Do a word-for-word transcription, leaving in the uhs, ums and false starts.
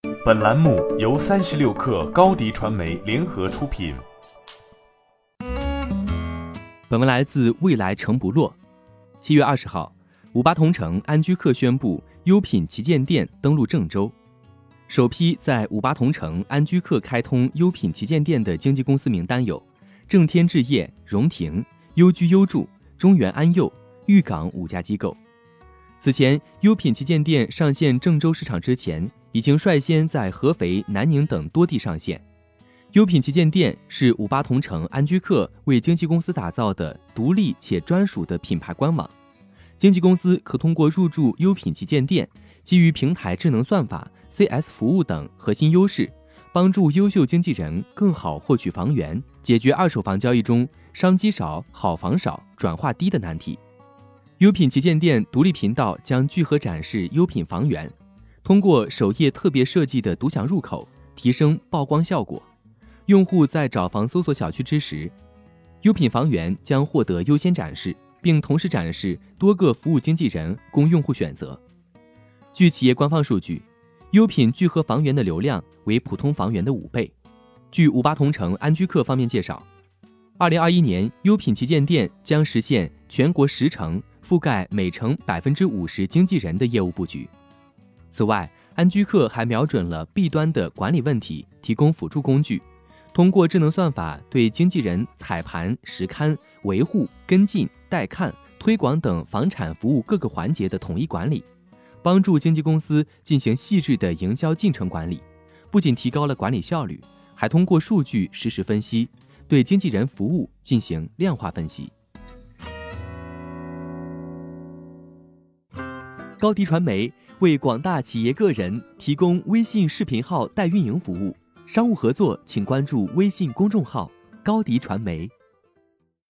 本栏目由三十六氪高低传媒联合出品。 本文来自未来诚不落。七月二十号，五八同城安居客宣布优品旗舰店登陆郑州。首批在五八同城安居客开通优品旗舰店的经纪公司名单有正天置业、荣庭、优居优住、中原安佑、豫港五家机构。此前，优品旗舰店上线郑州市场之前，已经率先在合肥、南宁等多地上线。优品旗舰店是五八同城安居客为经纪公司打造的独立且专属的品牌官网。经纪公司可通过入驻优品旗舰店，基于平台智能算法、C S 服务等核心优势，帮助优秀经纪人更好获取房源，解决二手房交易中商机少、好房少、转化低的难题。优品旗舰店独立频道将聚合展示优品房源，通过首页特别设计的独享入口，提升曝光效果。用户在找房搜索小区之时，优品房源将获得优先展示，并同时展示多个服务经纪人供用户选择。据企业官方数据，优品聚合房源的流量为普通房源的五倍。据五八同城安居客方面介绍，二零二一年优品旗舰店将实现全国十城覆盖每城百分之五十经纪人的业务布局。此外，安居客还瞄准了 B 端的管理问题，提供辅助工具，通过智能算法对经纪人彩盘、实勘、维护、跟进、带看、推广等房产服务各个环节的统一管理，帮助经纪公司进行细致的营销进程管理，不仅提高了管理效率，还通过数据实时分析，对经纪人服务进行量化分析。高迪传媒为广大企业个人提供微信视频号代运营服务，商务合作请关注微信公众号高迪传媒。